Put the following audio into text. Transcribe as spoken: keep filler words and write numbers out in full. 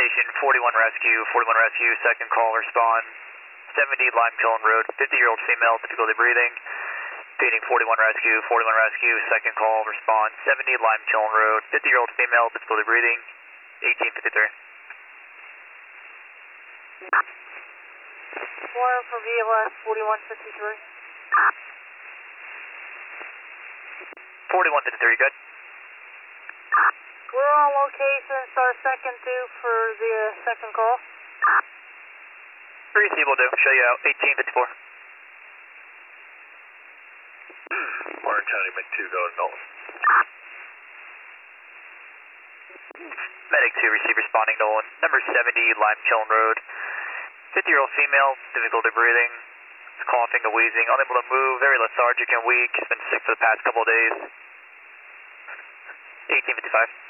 Station forty-one Rescue, forty-one Rescue, second call, respond. seventy Lime Kiln Road, fifty-year-old female, difficulty breathing. Feeding forty-one Rescue, forty-one Rescue, second call, respond. seventy Lime Kiln Road, fifty-year-old female, difficulty breathing. eighteen fifty-three. One for V L S forty-one fifty-three. forty-one fifty-three, good. We're on location, star second two for the uh, second call. Receive will do, show you out, eighteen fifty-four. Warren County, make two, go to Dalton. Medic two, receive responding Nolan. Number seventy, Lime Kiln Road. fifty-year-old female, difficulty breathing, coughing and wheezing, unable to move, very lethargic and weak, has been sick for the past couple of days. eighteen fifty-five.